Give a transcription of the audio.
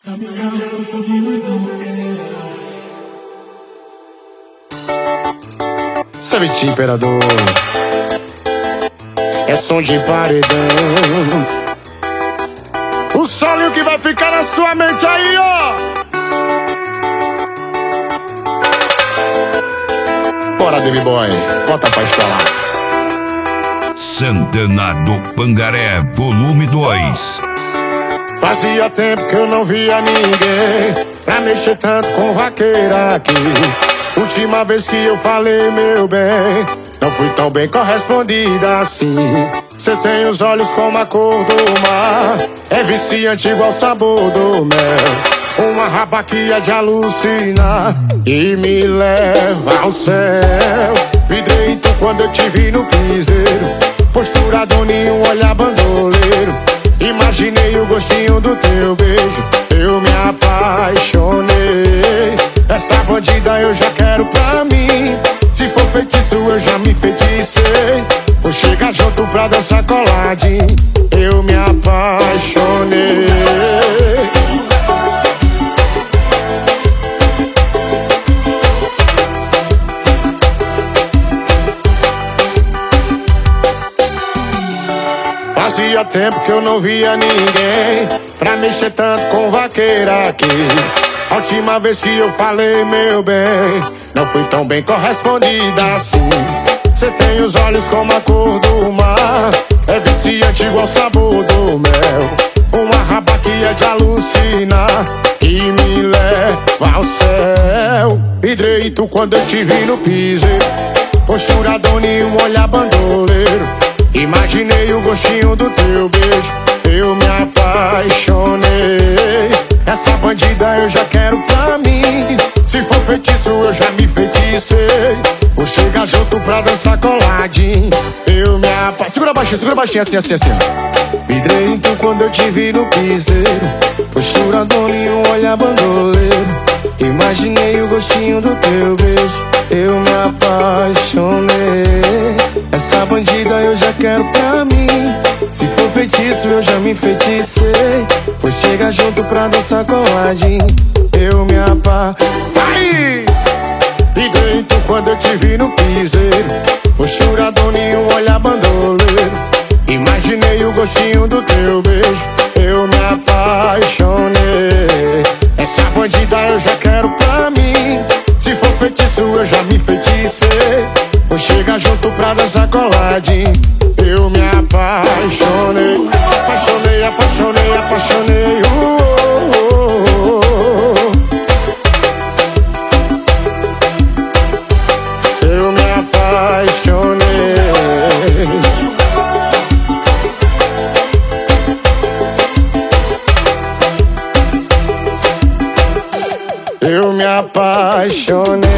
Savete Imperador, é som de paredão. O solinho que vai ficar na sua mente aí, ó. Bora, Baby Boy, bota pra estourar. Santana do Pangaré, volume 2. Fazia tempo que eu não via ninguém pra mexer tanto com vaqueira aqui. Última vez que eu falei, meu bem, não fui tão bem correspondida assim. Cê tem os olhos como a cor do mar, é viciante igual sabor do mel. Uma raba que é de alucinar e me leva ao céu. Vidrei então quando eu te vi no piseiro, postura doninho, um olhar bandoleiro. Imaginei o gostinho do teu beijo, eu me apaixonei. Essa bandida eu já quero pra mim, se for feitiço eu já me feticei. Vou chegar junto pra dançar coladinho, eu me apaixonei. Fazia tempo que eu não via ninguém pra mexer tanto com vaqueira aqui. A última vez que eu falei, meu bem, não fui tão bem correspondida assim. Cê tem os olhos como a cor do mar, é viciante igual sabor do mel. Uma raba que é de alucinar e me leva ao céu. Vidrei tu quando eu te vi no piseiro, postura doninho, um olhar bandoleiro. Imaginei o gostinho do teu beijo, eu me apaixonei. Essa bandida eu já quero pra mim, se for feitiço eu já me feticei. Vou chegar junto pra dançar coladinho, eu me apaixonei. Segura baixinho, assim, assim, assim. Vidrei então quando eu te vi no piseiro, postura doninho, um olhar bandoleiro. Imaginei o gostinho do teu beijo, eu me apaixonei. Essa bandida eu já quero pra mim, se for feitiço eu já me feticei. Vou chegar junto pra dançar coladinho, eu me apaixonei. E dentro quando eu te vi no piseiro, postura doninho, um olhar bandoleiro. Imaginei o gostinho do teu beijo, eu me apaixonei. Essa bandida eu já quero pra mim, se for feitiço eu já me feticei. Vou chegar junto pra dançar coladinho, eu me apaixonei. Apaixonei, apaixonei, apaixonei. Eu me apaixonei. Eu me apaixonei.